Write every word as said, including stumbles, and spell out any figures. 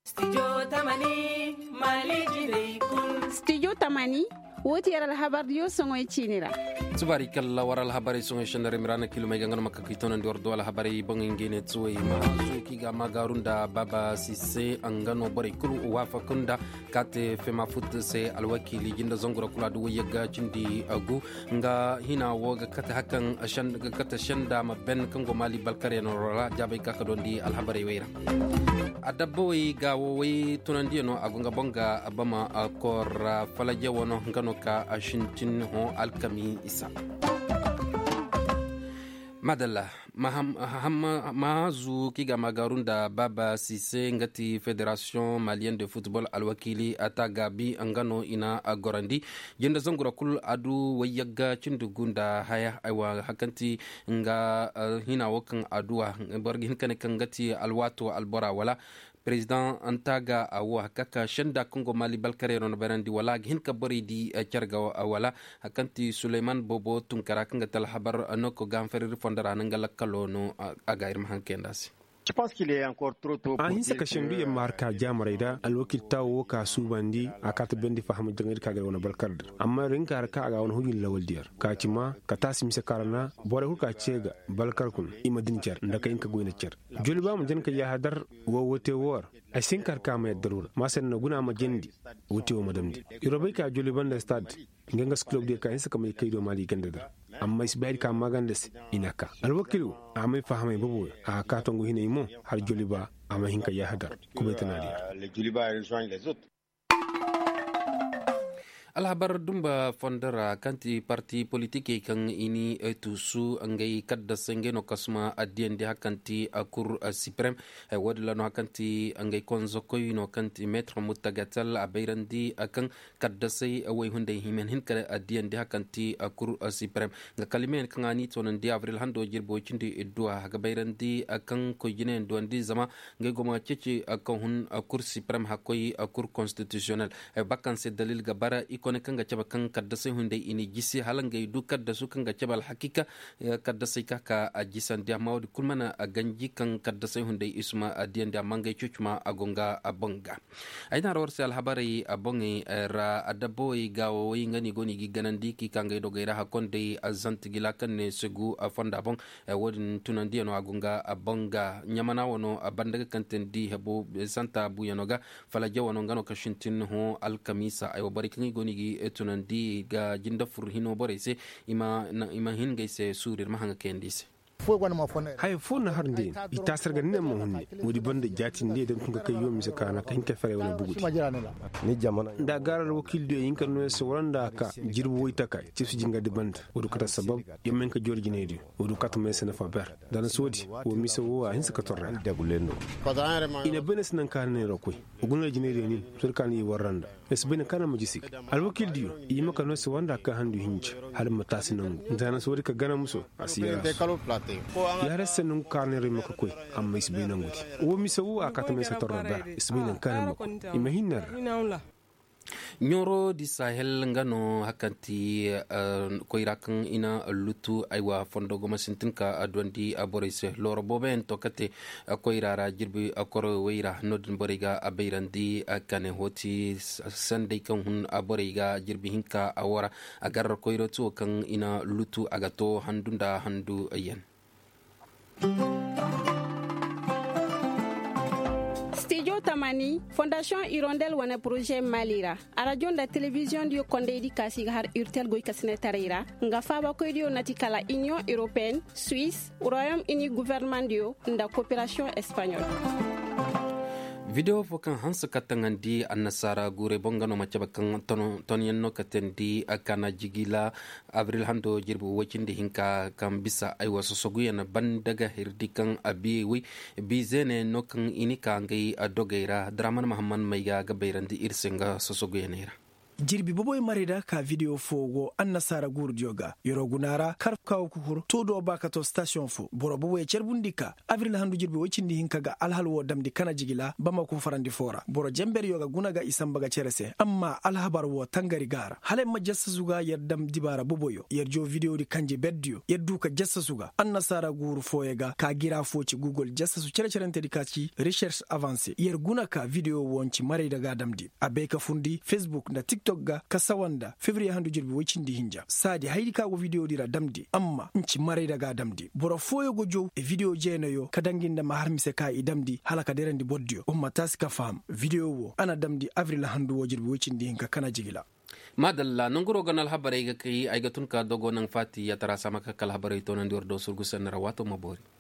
Studio Tamani Mali kun Studio Tamani woti yaral habar yo songoy chinira tubari kala waral habari songoy shandare mirana kilo mai gangana makakitono ndi ordo wala habari bangengene tsuwe ma suki ga magarunda baba sise angano bari kulu wafa kunda kate fema foot se alwakili jinda zongura kula du yaga cindi agu nga hina woga kata hakan shanda kata shanda ma ben kango mali balkare no rola jabe kaka dondi alhabari weira adaboi gawo we tunandi no agunga bonga abama akor falaje wono ngano ka ashintin ho alkami isa madalla maham mazu kiga magarunda baba sise ngati Federation Malienne de Football alwakili atagabi angano ina agorandi jenda zangura kul adu wayaga cindugunda haya aiwa hakanti nga uh, hina wakan aduwa borgi hinkane kangati alwato albora wala President Antaga awo hakaka shanda Kongo Mali balkare ron barandi wala hinka bori di charga wala hakanti Suleiman Bobo tunkara kanga tal habar anoko gamferir fondara nangala kalono agair mahankendasi. Je pense qu'il est encore trop tôt pour ahin saka shandu ya marka jamarida alwakil tawo ka subandi akata bendi fahamu dangar ka ga wona balkar amma rinka harka ga wona hujin lawal diyar ka cima ka tasim se karana bore hu ka cega balkar kun imadin cer ndaka inka goyna cer julba mu janka ya hadar wo wote wor ay sinkar ka ma darura masan na guna ma jendi wote wo madamdi yorubai ka julban da stade ngenga club de ka saka mai kaido mali ganda da amma isbayir ka magandas inaka alwakilu amai fahamai babu a katongo hina imo har juliba amma hinka ya hadar kuma tanadiya les Juliba rejoignent les autres. alhabar dumba fondara kanti parti politike kan ini tusu ngai kadda sengeno kasma adiendi hakanti akur siprem wadla no hakanti ngai konzo koyno kanti metro mutagatal abayrandi akan kadda sai awai hunde himen hinka adiendi hakanti akur siprem nga kalimen kan ani tonan di avril hando jirbo cindi edwa ga bayrandi akan ko jinen dondi zama ngai goma cece akan hun akur siprem hakoy akur constitutionnel bakkan se dalil gabara kone kanga caba kan kadda sai hunde ini gisi halangay du kadda su kanga caba al hakika kadda sai kaka a gisan dia mawdi kulmana a ganji kan kadda sai hunde isma a diyan dia mangay chuchma agonga abonga ayna rawar sai al habari abongi ra adaboy gawo ngani goni gi ganandi ki kanga do gaira hakonde azant gila kan ne segu a fonda bon wodin tunandi no agonga abonga nyamana wono abandaga kanten di hebo santa buyanoga fala jawono ngano kashintin ho al kamisa ayo bari kan goni gi etunandi ga jinda fur hino borese ima ima hinga se surir mahanga kendise hay fo na harnde ita sarga ne mo hunne wodi bande jati ne den kunga kay yomi se kana kan ka fere wala bugu ni jamana da garar wakil do yin kan no se wanda ka jirbo ita ka ci su jinga de bande wodu kata sabab yemmen ka jorji ne di wodu kata me se na fa ber dan sodi wo mi se wo hin se ka torra de gulendo ina benes nan kan ne rokoy ogun la jine de ni sur kan yi waranda es bene kana mo jisik al wakil dio yi maka no se wanda ka handu hinci hal matasi nan dan sodi ka gana muso asiya ya rasa nun karne maka koi amma isbina ngudi wo misawu akata mesa torba isbina kana mako imahinar nyoro di sahel ngano hakanti uh, koirakan ina lutu aiwa fondo goma sintinka adwandi aborise loro boben tokate uh, koirara jirbi akoro weira nodin boriga abeirandi akane hoti sande kan hun aboriga jirbi hinka awara agar koirotu kan ina lutu agato handunda handu ayen. Studio Tamani Fondation Hirondelle wana projet Malira a radio la télévision dio konde di kasi har urtel goy kasne tarira nga faba ko dio natikala Union Européenne Suisse Royaume-Uni gouvernement dio nda coopération espagnole. Video fokan hansa katangandi annasara gure bongano macabakan tono tonyenno katendi akana jigila avril hando jirbu wacindi hinka kam bisa ay waso soguyana bandaga hirdikan abiwi bizene nokan inika ngai adogeira draman mahamman maiga gabairandi irsenga sosoguyanira jirbi boboy marida ka video fogo an nasara gurdioga yoro gunara kar kaw kukur to do baka to station fo boro boboy cerbundika avril handu jirbi wocindi hinkaga alhal wo damdi kana jigila bama ko farandi fora boro jember yoga gunaga isambaga cerese amma alhabar wo tangari gara hale ma jassa suga yerdam dibara boboyo yerjo video di kanje beddio yeddu ka jassa suga an nasara guru foyega ka gira foci google jassa su cere cerente dikaci recherche avancée yer gunaka video wonci mare daga damdi abeka fundi facebook da tiktok ga kasawanda fevrier handu jirbi wocindi hinja sadi haydi ka go video dira damdi amma nci mare daga damdi boro foyo go jow e video jeenayo kadanginda ma harmise ka i damdi halaka derandi boddio umma tasika fam video wo ana damdi avril handu wo jirbi wocindi hinka kana jigila madalla nongoro ganal habare ga kai ay gatun ka dogo nan fati ya tara sama ka kala habare to nan dior do surgu sen rawato mabori